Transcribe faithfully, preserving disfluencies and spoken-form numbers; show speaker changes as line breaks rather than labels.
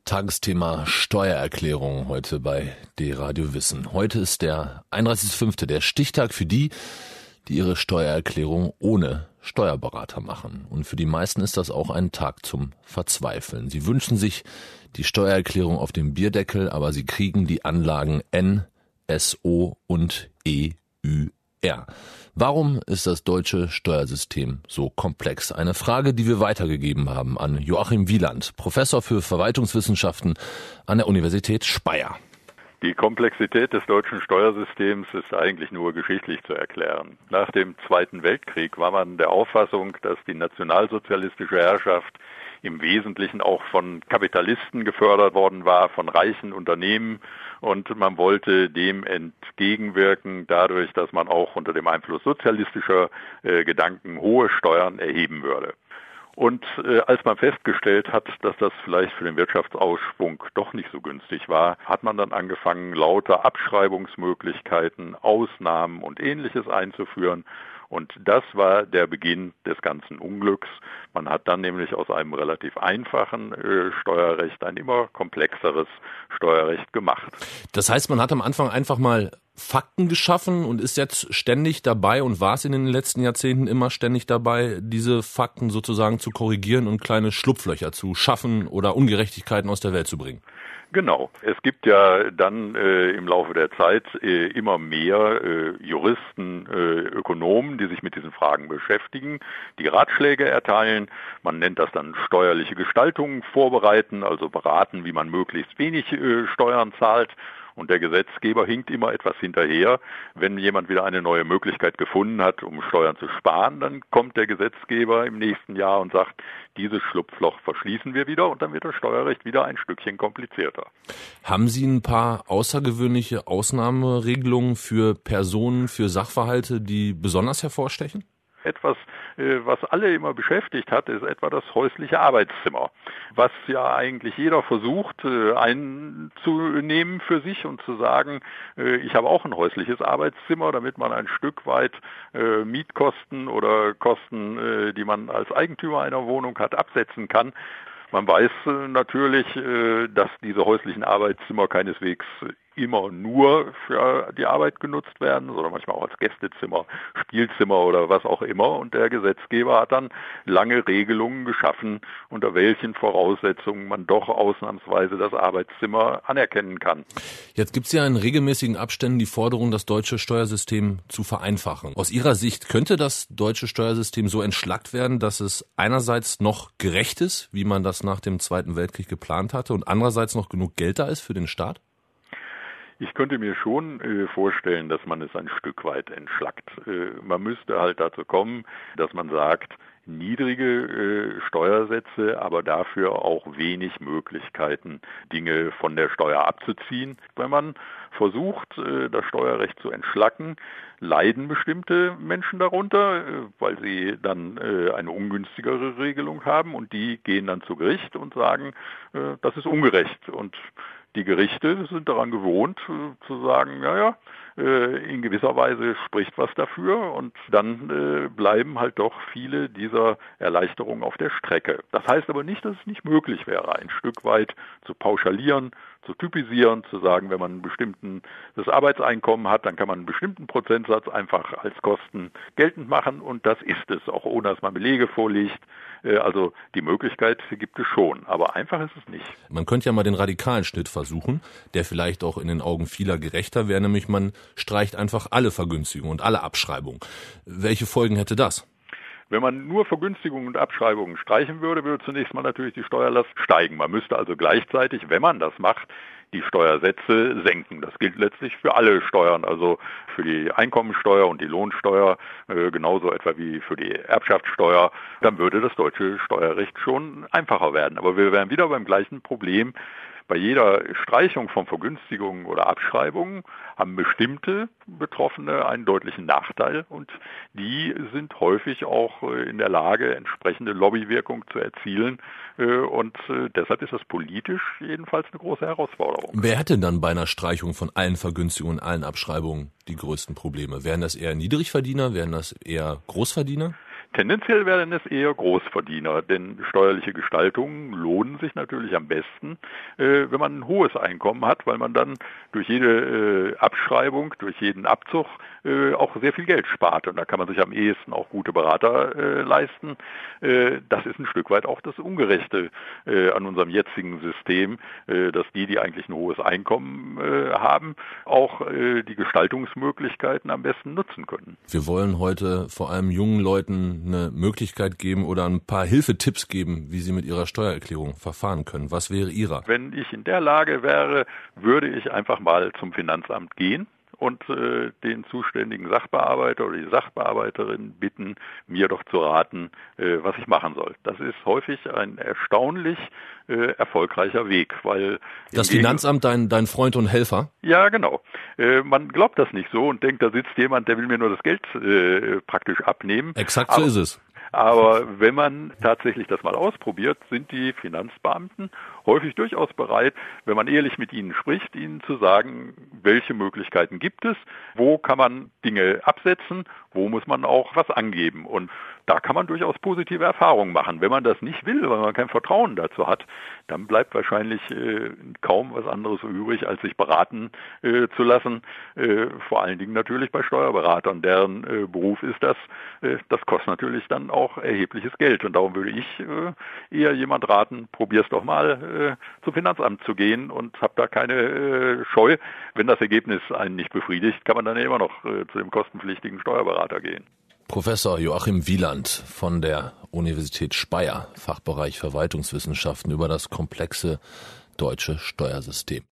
Tagesthema Steuererklärung heute bei D-Radio Wissen. Heute ist der einunddreißigster fünfte, der Stichtag für die, die ihre Steuererklärung ohne Steuerberater machen. Und für die meisten ist das auch ein Tag zum Verzweifeln. Sie wünschen sich die Steuererklärung auf dem Bierdeckel, aber sie kriegen die Anlagen N, S O und E Ü R. Warum ist das deutsche Steuersystem so komplex? Eine Frage, die wir weitergegeben haben an Joachim Wieland, Professor für Verwaltungswissenschaften an der Universität Speyer.
Die Komplexität des deutschen Steuersystems ist eigentlich nur geschichtlich zu erklären. Nach dem Zweiten Weltkrieg war man der Auffassung, dass die nationalsozialistische Herrschaft im Wesentlichen auch von Kapitalisten gefördert worden war, von reichen Unternehmen, und man wollte dem entgegenwirken dadurch, dass man auch unter dem Einfluss sozialistischer äh, Gedanken hohe Steuern erheben würde. Und äh, als man festgestellt hat, dass das vielleicht für den Wirtschaftsausschwung doch nicht so günstig war, hat man dann angefangen, lauter Abschreibungsmöglichkeiten, Ausnahmen und Ähnliches einzuführen. Und das war der Beginn des ganzen Unglücks. Man hat dann nämlich aus einem relativ einfachen äh, Steuerrecht ein immer komplexeres Steuerrecht gemacht.
Das heißt, man hat am Anfang einfach mal Fakten geschaffen und ist jetzt ständig dabei und war es in den letzten Jahrzehnten immer ständig dabei, diese Fakten sozusagen zu korrigieren und kleine Schlupflöcher zu schaffen oder Ungerechtigkeiten aus der Welt zu bringen.
Genau. Es gibt ja dann äh, im Laufe der Zeit äh, immer mehr äh, Juristen, äh, Ökonomen, die sich mit diesen Fragen beschäftigen, die Ratschläge erteilen. Man nennt das dann steuerliche Gestaltung vorbereiten, also beraten, wie man möglichst wenig äh, Steuern zahlt. Und der Gesetzgeber hinkt immer etwas hinterher. Wenn jemand wieder eine neue Möglichkeit gefunden hat, um Steuern zu sparen, dann kommt der Gesetzgeber im nächsten Jahr und sagt, dieses Schlupfloch verschließen wir wieder, und dann wird das Steuerrecht wieder ein Stückchen komplizierter.
Haben Sie ein paar außergewöhnliche Ausnahmeregelungen für Personen, für Sachverhalte, die besonders hervorstechen?
Etwas, was alle immer beschäftigt hat, ist etwa das häusliche Arbeitszimmer, was ja eigentlich jeder versucht einzunehmen für sich und zu sagen, ich habe auch ein häusliches Arbeitszimmer, damit man ein Stück weit Mietkosten oder Kosten, die man als Eigentümer einer Wohnung hat, absetzen kann. Man weiß natürlich, dass diese häuslichen Arbeitszimmer keineswegs immer nur für die Arbeit genutzt werden, sondern manchmal auch als Gästezimmer, Spielzimmer oder was auch immer. Und der Gesetzgeber hat dann lange Regelungen geschaffen, unter welchen Voraussetzungen man doch ausnahmsweise das Arbeitszimmer anerkennen kann.
Jetzt gibt es ja in regelmäßigen Abständen die Forderung, das deutsche Steuersystem zu vereinfachen. Aus Ihrer Sicht könnte das deutsche Steuersystem so entschlackt werden, dass es einerseits noch gerecht ist, wie man das nach dem Zweiten Weltkrieg geplant hatte, und andererseits noch genug Geld da ist für den Staat?
Ich könnte mir schon äh, vorstellen, dass man es ein Stück weit entschlackt. Äh, man müsste halt dazu kommen, dass man sagt, niedrige äh, Steuersätze, aber dafür auch wenig Möglichkeiten, Dinge von der Steuer abzuziehen. Wenn man versucht, äh, das Steuerrecht zu entschlacken, leiden bestimmte Menschen darunter, äh, weil sie dann äh, eine ungünstigere Regelung haben, und die gehen dann zu Gericht und sagen, äh, das ist ungerecht. Und die Gerichte sind daran gewohnt, äh, zu sagen, naja, äh, in gewisser Weise spricht was dafür, und dann äh, bleiben halt doch viele dieser Erleichterungen auf der Strecke. Das heißt aber nicht, dass es nicht möglich wäre, ein Stück weit zu pauschalieren, zu typisieren, zu sagen, wenn man ein bestimmtes Arbeitseinkommen hat, dann kann man einen bestimmten Prozentsatz einfach als Kosten geltend machen, und das ist es, auch ohne dass man Belege vorlegt. Also die Möglichkeit gibt es schon, aber einfach ist es nicht.
Man könnte ja mal den radikalen Schnitt versuchen, der vielleicht auch in den Augen vieler gerechter wäre, nämlich man streicht einfach alle Vergünstigungen und alle Abschreibungen. Welche Folgen hätte das?
Wenn man nur Vergünstigungen und Abschreibungen streichen würde, würde zunächst mal natürlich die Steuerlast steigen. Man müsste also gleichzeitig, wenn man das macht, die Steuersätze senken. Das gilt letztlich für alle Steuern, also für die Einkommensteuer und die Lohnsteuer, äh, genauso etwa wie für die Erbschaftssteuer. Dann würde das deutsche Steuerrecht schon einfacher werden. Aber wir wären wieder beim gleichen Problem. Bei jeder Streichung von Vergünstigungen oder Abschreibungen haben bestimmte Betroffene einen deutlichen Nachteil, und die sind häufig auch in der Lage, entsprechende Lobbywirkung zu erzielen, und deshalb ist das politisch jedenfalls eine große Herausforderung.
Wer hätte dann bei einer Streichung von allen Vergünstigungen und allen Abschreibungen die größten Probleme? Wären das eher Niedrigverdiener, wären das eher Großverdiener?
Tendenziell werden es eher Großverdiener, denn steuerliche Gestaltungen lohnen sich natürlich am besten, äh, wenn man ein hohes Einkommen hat, weil man dann durch jede äh, Abschreibung, durch jeden Abzug äh, auch sehr viel Geld spart. Und da kann man sich am ehesten auch gute Berater äh, leisten. Äh, das ist ein Stück weit auch das Ungerechte äh, an unserem jetzigen System, äh, dass die, die eigentlich ein hohes Einkommen äh, haben, auch äh, die Gestaltungsmöglichkeiten am besten nutzen können.
Wir wollen heute vor allem jungen Leuten eine Möglichkeit geben oder ein paar Hilfetipps geben, wie sie mit ihrer Steuererklärung verfahren können. Was wäre Ihrer?
Wenn ich in der Lage wäre, würde ich einfach mal zum Finanzamt gehen und äh, den zuständigen Sachbearbeiter oder die Sachbearbeiterin bitten, mir doch zu raten, äh, was ich machen soll. Das ist häufig ein erstaunlich äh, erfolgreicher Weg, weil
das Finanzamt dein dein Freund und Helfer?
Ja, genau. Äh, man glaubt das nicht so und denkt, da sitzt jemand, der will mir nur das Geld äh, praktisch abnehmen.
Exakt so
Aber,
ist es.
Aber wenn man tatsächlich das mal ausprobiert, sind die Finanzbeamten häufig durchaus bereit, wenn man ehrlich mit ihnen spricht, ihnen zu sagen, welche Möglichkeiten gibt es, wo kann man Dinge absetzen, wo muss man auch was angeben. Und da kann man durchaus positive Erfahrungen machen. Wenn man das nicht will, weil man kein Vertrauen dazu hat, dann bleibt wahrscheinlich äh, kaum was anderes übrig, als sich beraten äh, zu lassen. Äh, vor allen Dingen natürlich bei Steuerberatern, deren äh, Beruf ist das. Äh, das kostet natürlich dann auch erhebliches Geld. Und darum würde ich äh, eher jemand raten, probier's doch mal äh, zum Finanzamt zu gehen und hab da keine äh, Scheu. Wenn das Ergebnis einen nicht befriedigt, kann man dann ja immer noch äh, zu dem kostenpflichtigen Steuerberater gehen.
Professor Joachim Wieland von der Universität Speyer, Fachbereich Verwaltungswissenschaften, über das komplexe deutsche Steuersystem.